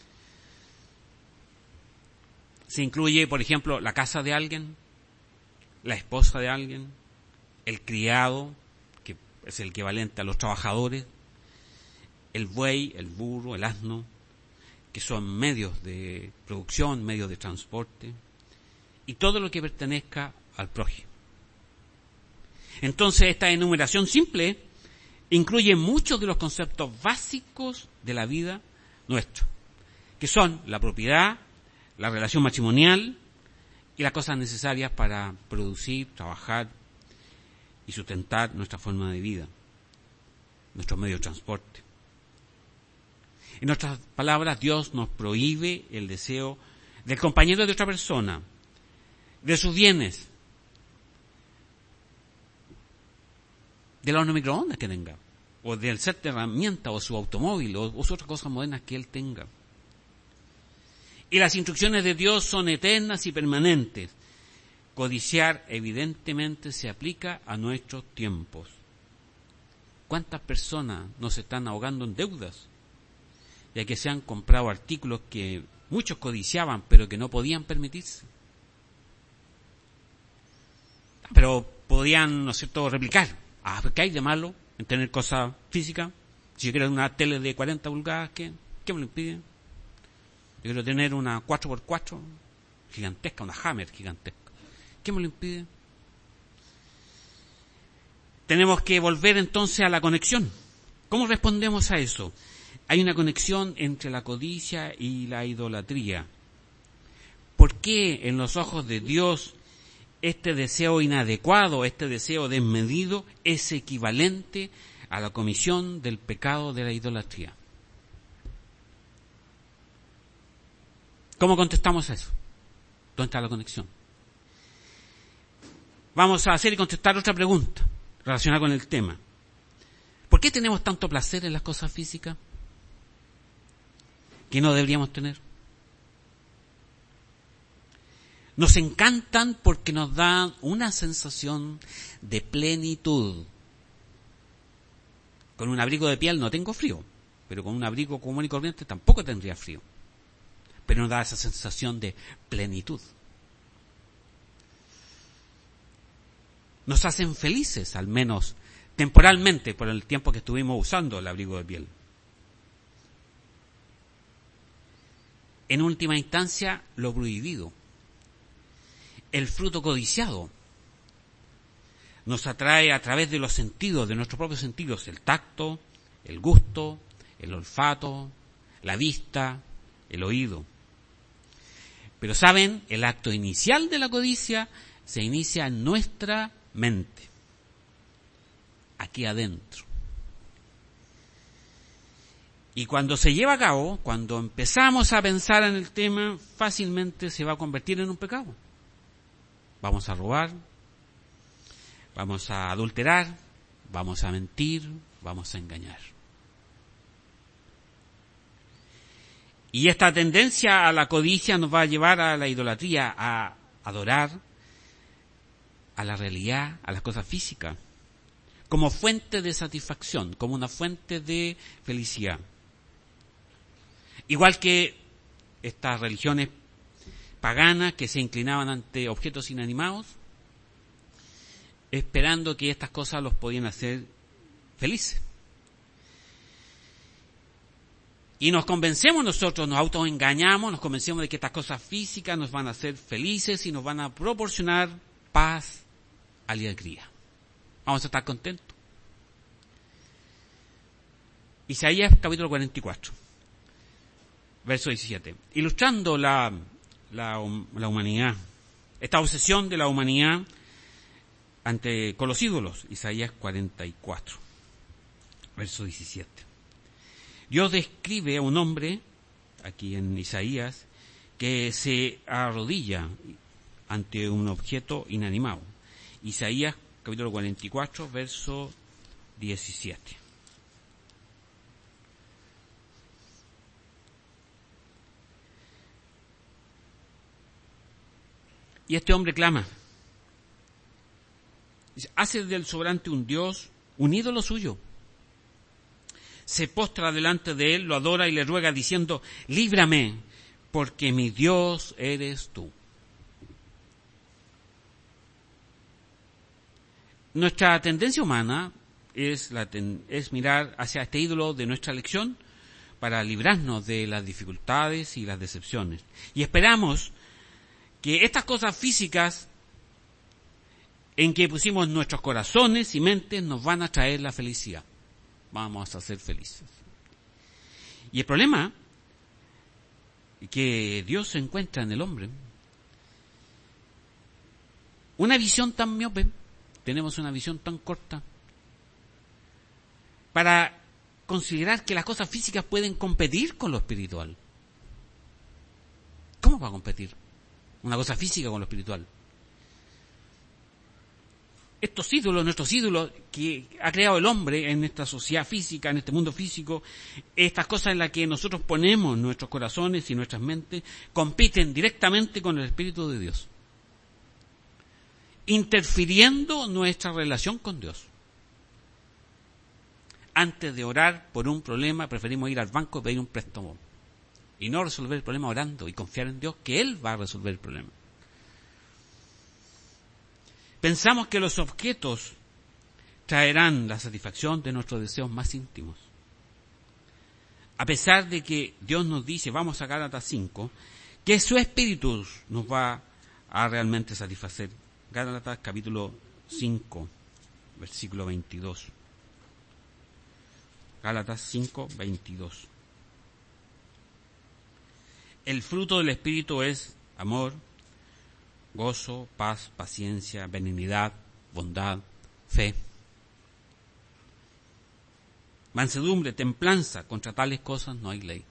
Se incluye, por ejemplo, la casa de alguien, la esposa de alguien, el criado, que es el equivalente a los trabajadores, el buey, el burro, el asno, que son medios de producción, medios de transporte, y todo lo que pertenezca al prójimo. Entonces, esta enumeración simple incluye muchos de los conceptos básicos de la vida nuestra, que son la propiedad, la relación matrimonial y las cosas necesarias para producir, trabajar y sustentar nuestra forma de vida, nuestros medios de transporte. En otras palabras, Dios nos prohíbe el deseo del compañero de otra persona, de sus bienes, del horno microondas que tenga, o del set de herramientas, o su automóvil, o otras cosas modernas que él tenga. Y las instrucciones de Dios son eternas y permanentes. Codiciar, evidentemente, se aplica a nuestros tiempos. ¿Cuántas personas nos están ahogando en deudas? Ya que se han comprado artículos que muchos codiciaban, pero que no podían permitirse. Pero podían, ¿no es cierto?, replicar. ¿Qué hay de malo en tener cosas físicas? Si yo quiero una tele de 40 pulgadas, ¿qué me lo impide? Yo quiero tener una 4x4 gigantesca, una Hammer gigantesca. ¿Qué me lo impide? Tenemos que volver entonces a la conexión. ¿Cómo respondemos a eso? Hay una conexión entre la codicia y la idolatría. ¿Por qué en los ojos de Dios este deseo inadecuado, este deseo desmedido, es equivalente a la comisión del pecado de la idolatría? ¿Cómo contestamos a eso? ¿Dónde está la conexión? Vamos a hacer y contestar otra pregunta relacionada con el tema. ¿Por qué tenemos tanto placer en las cosas físicas que no deberíamos tener? Nos encantan porque nos dan una sensación de plenitud. Con un abrigo de piel no tengo frío, pero con un abrigo común y corriente tampoco tendría frío. Pero nos da esa sensación de plenitud. Nos hacen felices, al menos temporalmente, por el tiempo que estuvimos usando el abrigo de piel. En última instancia, lo prohibido, el fruto codiciado, nos atrae a través de los sentidos, de nuestros propios sentidos, el tacto, el gusto, el olfato, la vista, el oído. Pero saben, el acto inicial de la codicia se inicia en nuestra mente, aquí adentro. Y cuando se lleva a cabo, cuando empezamos a pensar en el tema, fácilmente se va a convertir en un pecado. Vamos a robar, vamos a adulterar, vamos a mentir, vamos a engañar. Y esta tendencia a la codicia nos va a llevar a la idolatría, a adorar a la realidad, a las cosas físicas, como fuente de satisfacción, como una fuente de felicidad. Igual que estas religiones paganas que se inclinaban ante objetos inanimados, esperando que estas cosas los podían hacer felices. Y nos convencemos nosotros, nos autoengañamos, nos convencemos de que estas cosas físicas nos van a hacer felices y nos van a proporcionar paz, alegría. Vamos a estar contentos. Isaías capítulo 44, verso 17. Ilustrando la humanidad, esta obsesión de la humanidad con los ídolos. Isaías 44, verso 17. Dios describe a un hombre, aquí en Isaías, que se arrodilla ante un objeto inanimado. Isaías capítulo 44, verso 17. Y este hombre clama. Dice, hace del soberano un Dios, un ídolo suyo. Se postra delante de él, lo adora y le ruega diciendo, líbrame, porque mi Dios eres tú. Nuestra tendencia humana es mirar hacia este ídolo de nuestra elección para librarnos de las dificultades y las decepciones. Y esperamos que estas cosas físicas en que pusimos nuestros corazones y mentes nos van a traer la felicidad. Vamos a ser felices. Y el problema que Dios se encuentra en el hombre. Una visión tan miope, tenemos una visión tan corta, para considerar que las cosas físicas pueden competir con lo espiritual. ¿Cómo va a competir una cosa física con lo espiritual? Estos ídolos, nuestros ídolos que ha creado el hombre en esta sociedad física, en este mundo físico, estas cosas en las que nosotros ponemos nuestros corazones y nuestras mentes, compiten directamente con el Espíritu de Dios, interfiriendo nuestra relación con Dios. Antes de orar por un problema, preferimos ir al banco y pedir un préstamo, y no resolver el problema orando y confiar en Dios que Él va a resolver el problema. Pensamos que los objetos traerán la satisfacción de nuestros deseos más íntimos. A pesar de que Dios nos dice, vamos a Gálatas 5, que su espíritu nos va a realmente satisfacer. Gálatas capítulo 5, versículo 22. Gálatas 5, 22. El fruto del Espíritu es amor, gozo, paz, paciencia, benignidad, bondad, fe, mansedumbre, templanza. Contra tales cosas no hay ley.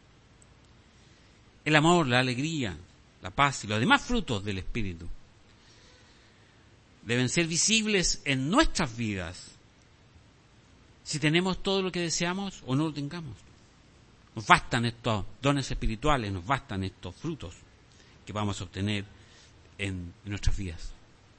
El amor, la alegría, la paz y los demás frutos del Espíritu deben ser visibles en nuestras vidas, si tenemos todo lo que deseamos o no lo tengamos. Nos bastan estos dones espirituales, nos bastan estos frutos que vamos a obtener en nuestras vidas.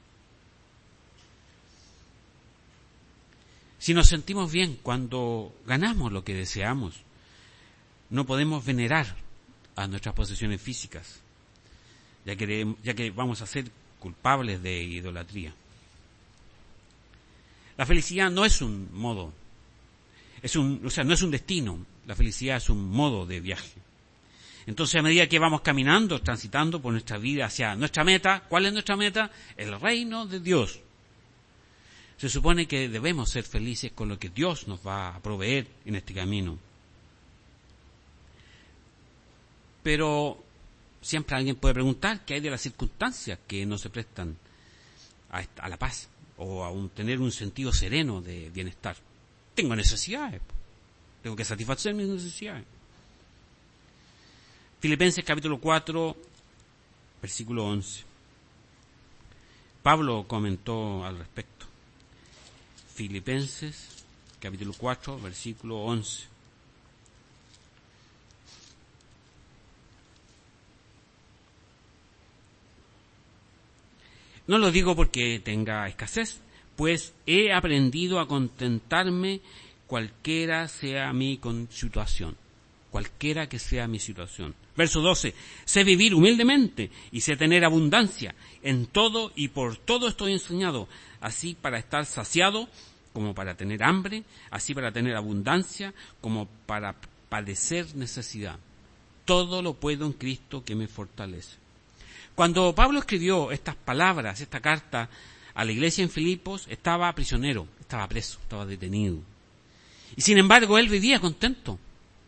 Si nos sentimos bien cuando ganamos lo que deseamos, no podemos venerar a nuestras posesiones físicas, ya que vamos a ser culpables de idolatría. La felicidad no es un modo, no es un destino. La felicidad es un modo de viaje. Entonces, a medida que vamos caminando, transitando por nuestra vida hacia nuestra meta, ¿cuál es nuestra meta? El reino de Dios. Se supone que debemos ser felices con lo que Dios nos va a proveer en este camino. Pero siempre alguien puede preguntar qué hay de las circunstancias que no se prestan a la paz o a tener un sentido sereno de bienestar. Tengo necesidades, tengo que satisfacer mis necesidades. Filipenses capítulo 4, versículo 11. Pablo comentó al respecto. Filipenses capítulo 4, versículo 11. No lo digo porque tenga escasez, pues he aprendido a contentarme cualquiera sea mi situación. Cualquiera que sea mi situación. Verso 12. Sé vivir humildemente y sé tener abundancia. En todo y por todo estoy enseñado, así para estar saciado como para tener hambre, así para tener abundancia como para padecer necesidad. Todo lo puedo en Cristo que me fortalece. Cuando Pablo escribió estas palabras, esta carta a la iglesia en Filipos, estaba prisionero, estaba preso, estaba detenido. Y sin embargo, él vivía contento.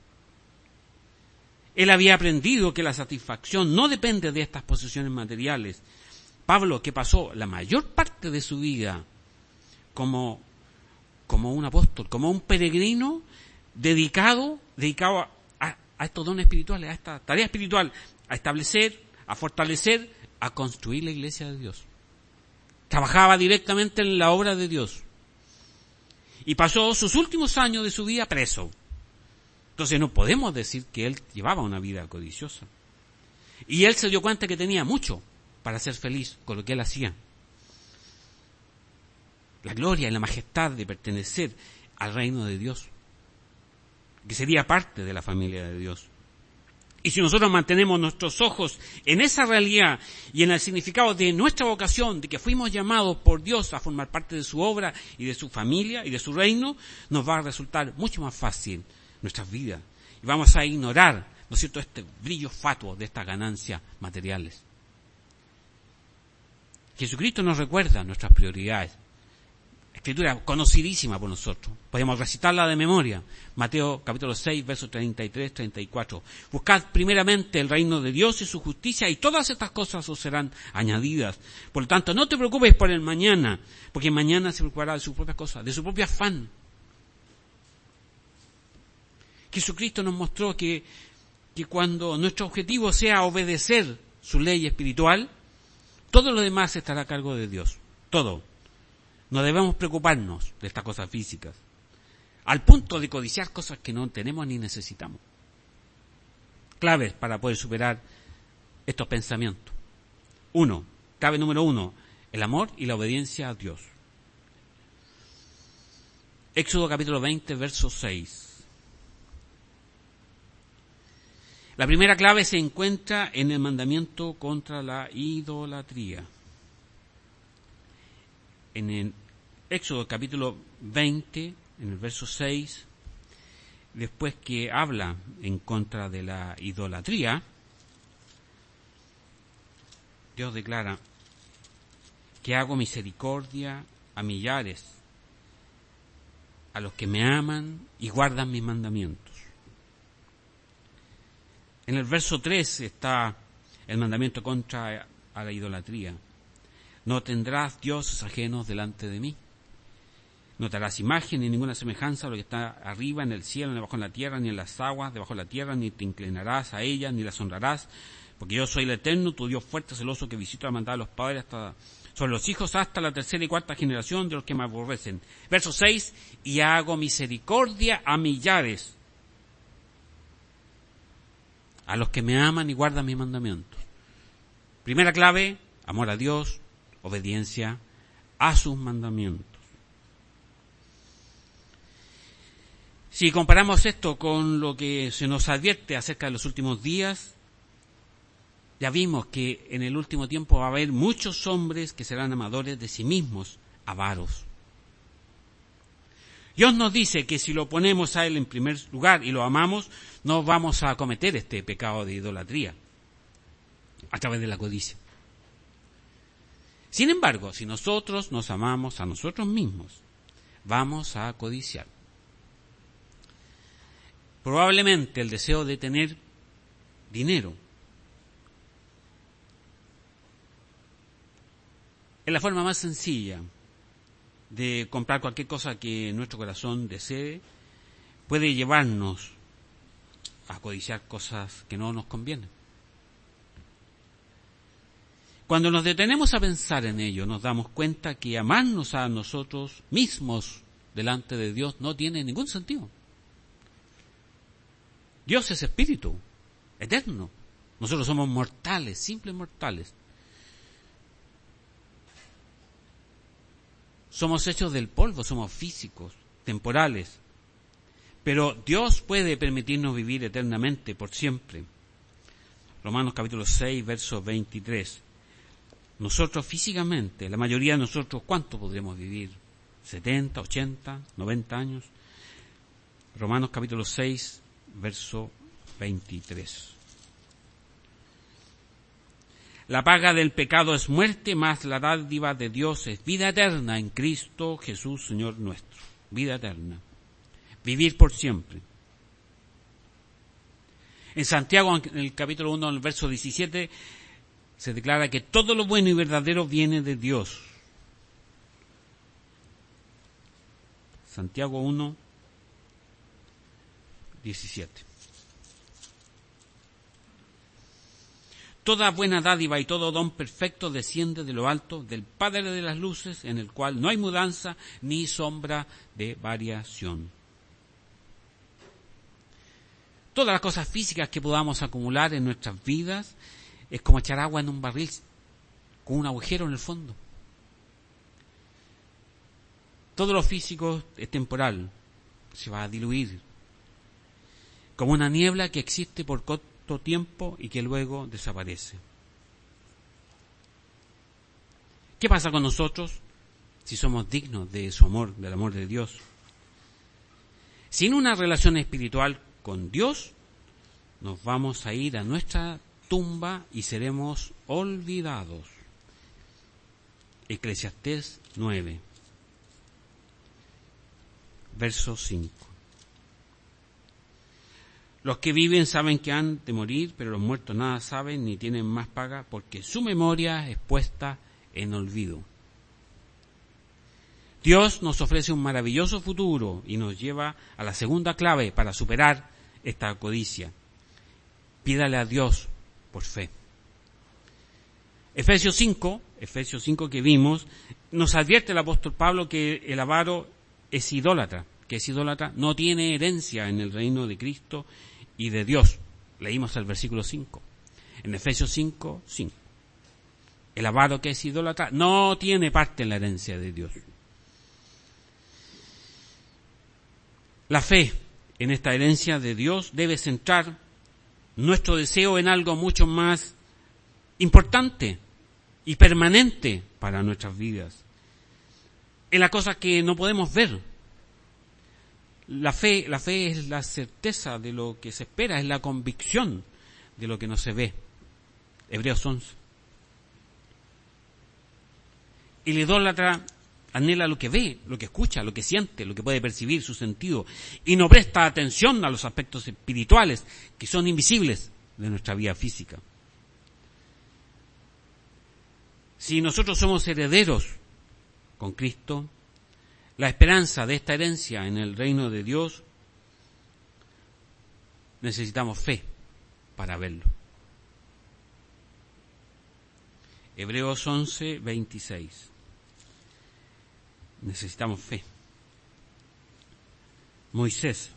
Él había aprendido que la satisfacción no depende de estas posesiones materiales. Pablo, que pasó la mayor parte de su vida como un apóstol, como un peregrino dedicado a estos dones espirituales, a esta tarea espiritual, a establecer, a fortalecer, a construir la iglesia de Dios. Trabajaba directamente en la obra de Dios. Y pasó sus últimos años de su vida preso. Entonces no podemos decir que él llevaba una vida codiciosa. Y él se dio cuenta que tenía mucho para ser feliz con lo que él hacía. La gloria y la majestad de pertenecer al reino de Dios, que sería parte de la familia de Dios. Y si nosotros mantenemos nuestros ojos en esa realidad y en el significado de nuestra vocación, de que fuimos llamados por Dios a formar parte de su obra y de su familia y de su reino, nos va a resultar mucho más fácil nuestras vidas. Y vamos a ignorar, ¿no es cierto?, este brillo fatuo de estas ganancias materiales. Jesucristo nos recuerda nuestras prioridades. Escritura conocidísima por nosotros. Podemos recitarla de memoria. Mateo capítulo 6, versos 33, 34. Buscad primeramente el reino de Dios y su justicia y todas estas cosas os serán añadidas. Por lo tanto, no te preocupes por el mañana, porque mañana se preocupará de sus propias cosas, de su propio afán. Jesucristo nos mostró que cuando nuestro objetivo sea obedecer su ley espiritual, todo lo demás estará a cargo de Dios. Todo. No debemos preocuparnos de estas cosas físicas, al punto de codiciar cosas que no tenemos ni necesitamos. Claves para poder superar estos pensamientos. Clave número 1, el amor y la obediencia a Dios. Éxodo capítulo 20, verso 6. La primera clave se encuentra en el mandamiento contra la idolatría. En el Éxodo capítulo 20, en el verso 6, después que habla en contra de la idolatría, Dios declara que hago misericordia a millares, a los que me aman y guardan mis mandamientos. En el verso 3 está el mandamiento contra a la idolatría. No tendrás dioses ajenos delante de mí. No te harás imagen ni ninguna semejanza a lo que está arriba en el cielo, ni debajo en la tierra, ni en las aguas debajo de la tierra, ni te inclinarás a ellas, ni las honrarás, porque yo soy el Eterno, tu Dios fuerte, celoso, que visito la maldad de los padres sobre los hijos hasta la tercera y cuarta generación de los que me aborrecen. Verso 6, y hago misericordia a millares, a los que me aman y guardan mis mandamientos. Primera clave, amor a Dios, obediencia a sus mandamientos. Si comparamos esto con lo que se nos advierte acerca de los últimos días, ya vimos que en el último tiempo va a haber muchos hombres que serán amadores de sí mismos, avaros. Dios nos dice que si lo ponemos a Él en primer lugar y lo amamos, no vamos a cometer este pecado de idolatría a través de la codicia. Sin embargo, si nosotros nos amamos a nosotros mismos, vamos a codiciar. Probablemente el deseo de tener dinero es la forma más sencilla de comprar cualquier cosa que nuestro corazón desee, puede llevarnos a codiciar cosas que no nos convienen. Cuando nos detenemos a pensar en ello, nos damos cuenta que amarnos a nosotros mismos delante de Dios no tiene ningún sentido. Dios es espíritu, eterno. Nosotros somos mortales, simples mortales. Somos hechos del polvo, somos físicos, temporales. Pero Dios puede permitirnos vivir eternamente, por siempre. Romanos capítulo 6, verso 23. Nosotros físicamente, la mayoría de nosotros, ¿cuánto podremos vivir? ¿70, 80, 90 años? Romanos capítulo 6, verso 23. La paga del pecado es muerte, mas la dádiva de Dios es vida eterna en Cristo Jesús, Señor nuestro. Vida eterna. Vivir por siempre. En Santiago, en el capítulo 1, en el verso 17, se declara que todo lo bueno y verdadero viene de Dios. Santiago 1, 17. Toda buena dádiva y todo don perfecto desciende de lo alto, del Padre de las luces, en el cual no hay mudanza ni sombra de variación. Todas las cosas físicas que podamos acumular en nuestras vidas es como echar agua en un barril con un agujero en el fondo. Todo lo físico es temporal, se va a diluir, como una niebla que existe por corto tiempo y que luego desaparece. ¿Qué pasa con nosotros si somos dignos de su amor, del amor de Dios? Sin una relación espiritual con Dios, nos vamos a ir a nuestra tumba y seremos olvidados. Eclesiastés 9. verso 5. Los que viven saben que han de morir, pero los muertos nada saben ni tienen más paga, porque su memoria es puesta en olvido. Dios nos ofrece un maravilloso futuro y nos lleva a la segunda clave para superar esta codicia. Pídale a Dios por fe. Efesios 5 que vimos, nos advierte el apóstol Pablo que el avaro es idólatra, no tiene herencia en el reino de Cristo y de Dios. Leímos el versículo 5. En Efesios 5. El avaro que es idólatra no tiene parte en la herencia de Dios. La fe en esta herencia de Dios debe centrar nuestro deseo en algo mucho más importante y permanente para nuestras vidas, en las cosas que no podemos ver. La fe es la certeza de lo que se espera, es la convicción de lo que no se ve. Hebreos 11. El idólatra anhela lo que ve, lo que escucha, lo que siente, lo que puede percibir, su sentido, y no presta atención a los aspectos espirituales que son invisibles de nuestra vida física. Si nosotros somos herederos con Cristo, la esperanza de esta herencia en el reino de Dios, necesitamos fe para verlo. Hebreos 11, 26. Necesitamos fe. Moisés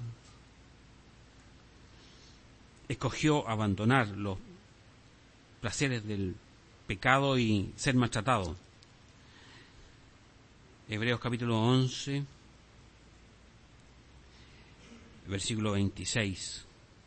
escogió abandonar los placeres del pecado y ser maltratado. Hebreos capítulo 11, versículo 26.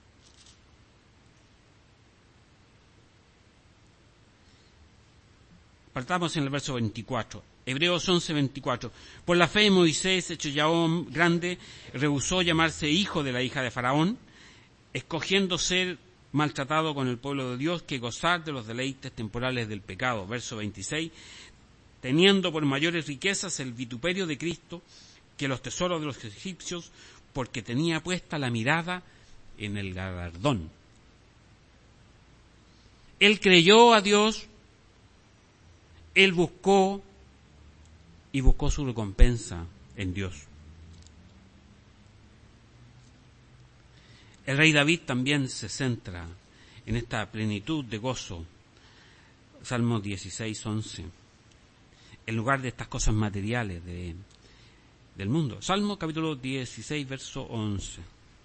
Partamos en el verso 24. Hebreos 11, 24. Por la fe Moisés, hecho ya grande, rehusó llamarse hijo de la hija de Faraón, escogiendo ser maltratado con el pueblo de Dios que gozar de los deleites temporales del pecado. Verso 26. Teniendo por mayores riquezas el vituperio de Cristo que los tesoros de los egipcios, porque tenía puesta la mirada en el galardón. Él creyó a Dios, él buscó su recompensa en Dios. El rey David también se centra en esta plenitud de gozo. Salmo 16, 11. En lugar de estas cosas materiales del mundo. Salmo capítulo 16, verso 11.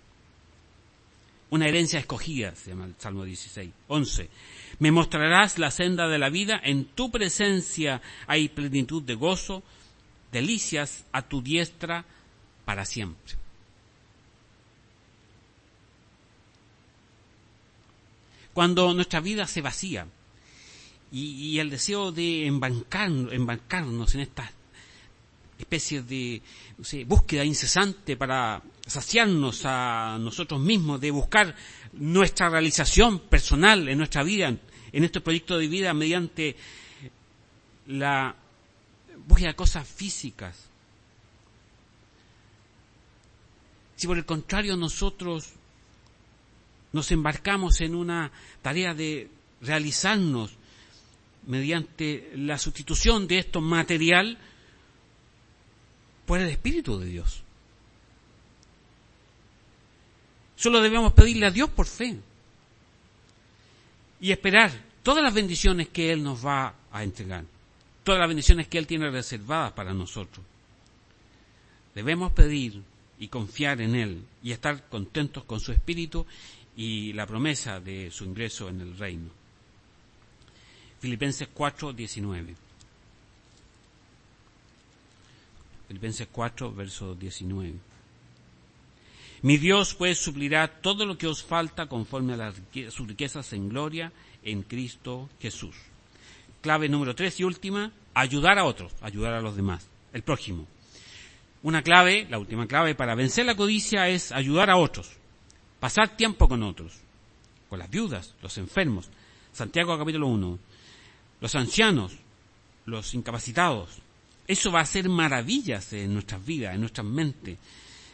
Una herencia escogida, se llama el Salmo 16. 11. Me mostrarás la senda de la vida, en tu presencia hay plenitud de gozo, delicias a tu diestra para siempre. Cuando nuestra vida se vacía y el deseo de embarcarnos en esta especie de búsqueda incesante para saciarnos a nosotros mismos, de buscar nuestra realización personal en nuestra vida, en este proyecto de vida mediante la búsqueda de cosas físicas. Si por el contrario nosotros nos embarcamos en una tarea de realizarnos mediante la sustitución de esto material por el Espíritu de Dios. Solo debemos pedirle a Dios por fe y esperar todas las bendiciones que Él nos va a entregar, todas las bendiciones que Él tiene reservadas para nosotros. Debemos pedir y confiar en Él y estar contentos con su Espíritu y la promesa de su ingreso en el reino. Filipenses 4, 19. Filipenses 4, verso 19. Mi Dios pues suplirá todo lo que os falta conforme a sus riquezas en gloria en Cristo Jesús. Clave número 3 y última, ayudar a otros, ayudar a los demás, el prójimo. Una clave, la última clave para vencer la codicia es ayudar a otros, pasar tiempo con otros, con las viudas, los enfermos. Santiago capítulo 1. Los ancianos, los incapacitados. Eso va a hacer maravillas en nuestras vidas, en nuestras mentes.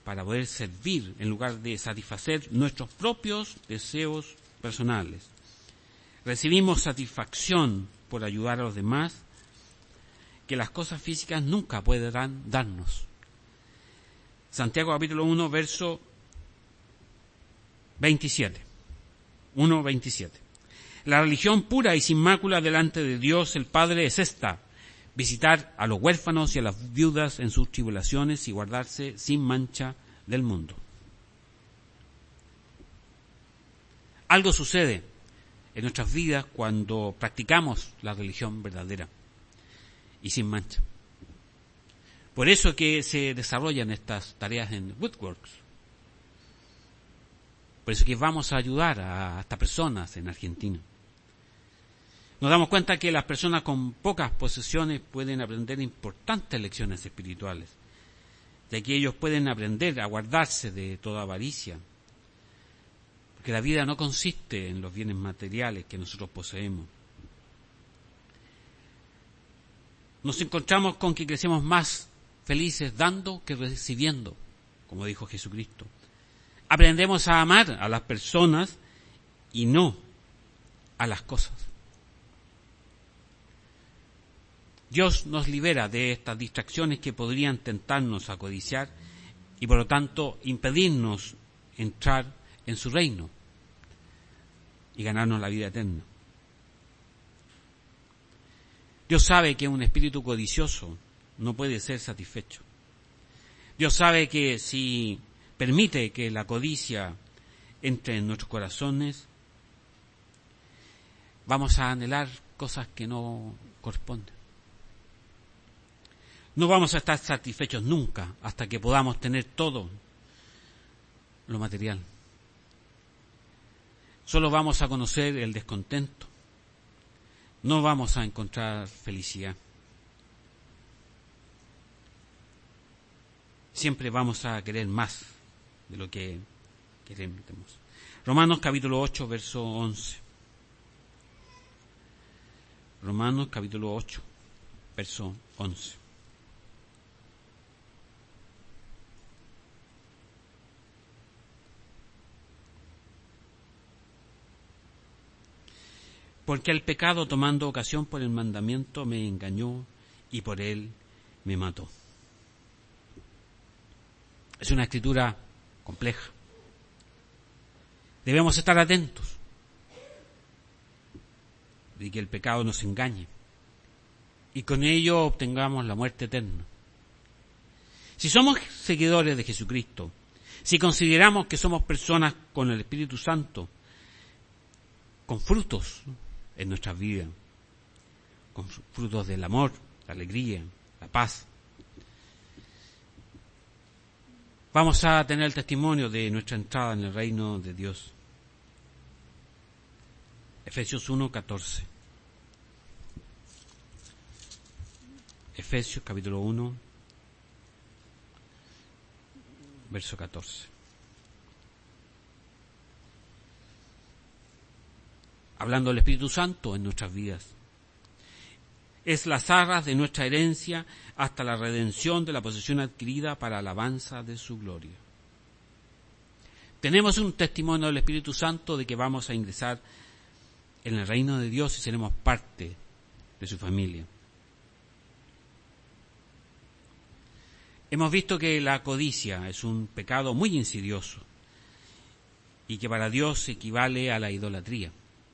para poder servir en lugar de satisfacer nuestros propios deseos personales. Recibimos satisfacción por ayudar a los demás que las cosas físicas nunca podrán darnos. Santiago capítulo 1, verso 27. 1:27. La religión pura y sin mácula delante de Dios el Padre es esta: visitar a los huérfanos y a las viudas en sus tribulaciones y guardarse sin mancha del mundo. Algo sucede en nuestras vidas cuando practicamos la religión verdadera y sin mancha. Por eso que se desarrollan estas tareas en Woodworks. Por eso que vamos a ayudar a estas personas en Argentina. Nos damos cuenta que las personas con pocas posesiones pueden aprender importantes lecciones espirituales, de que ellos pueden aprender a guardarse de toda avaricia, porque la vida no consiste en los bienes materiales que nosotros poseemos. Nos encontramos con que crecemos más felices dando que recibiendo, como dijo Jesucristo. Aprendemos a amar a las personas y no a las cosas. Dios nos libera de estas distracciones que podrían tentarnos a codiciar y por lo tanto impedirnos entrar en su reino y ganarnos la vida eterna. Dios sabe que un espíritu codicioso no puede ser satisfecho. Dios sabe que si permite que la codicia entre en nuestros corazones, vamos a anhelar cosas que no corresponden. No vamos a estar satisfechos nunca hasta que podamos tener todo lo material. Solo vamos a conocer el descontento. No vamos a encontrar felicidad. Siempre vamos a querer más de lo que queremos. Romanos capítulo 8, verso 11. Romanos capítulo 8, verso 11. Porque el pecado, tomando ocasión por el mandamiento, me engañó y por él me mató. Es una escritura compleja. Debemos estar atentos de que el pecado nos engañe y con ello obtengamos la muerte eterna. Si somos seguidores de Jesucristo, si consideramos que somos personas con el Espíritu Santo, con frutos en nuestras vidas, con frutos del amor, la alegría, la paz, vamos a tener el testimonio de nuestra entrada en el reino de Dios. Efesios 1:14. Efesios capítulo 1, verso 14. Hablando del Espíritu Santo en nuestras vidas. Es las arras de nuestra herencia hasta la redención de la posesión adquirida para alabanza de su gloria. Tenemos un testimonio del Espíritu Santo de que vamos a ingresar en el reino de Dios y seremos parte de su familia. Hemos visto que la codicia es un pecado muy insidioso y que para Dios equivale a la idolatría.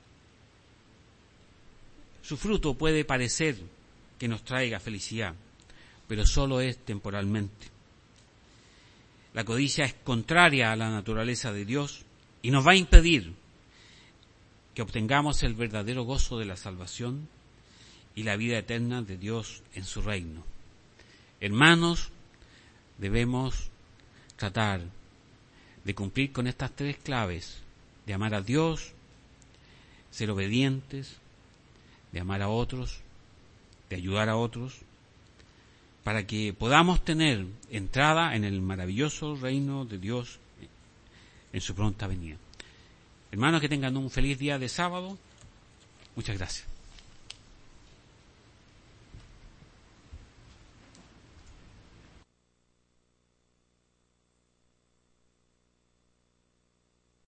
Su fruto puede parecer que nos traiga felicidad, pero solo es temporalmente. La codicia es contraria a la naturaleza de Dios y nos va a impedir que obtengamos el verdadero gozo de la salvación y la vida eterna de Dios en su reino. Hermanos, debemos tratar de cumplir con estas tres claves: de amar a Dios, ser obedientes, de amar a otros, de ayudar a otros, para que podamos tener entrada en el maravilloso reino de Dios en su pronta venida. Hermanos, que tengan un feliz día de sábado. Muchas gracias.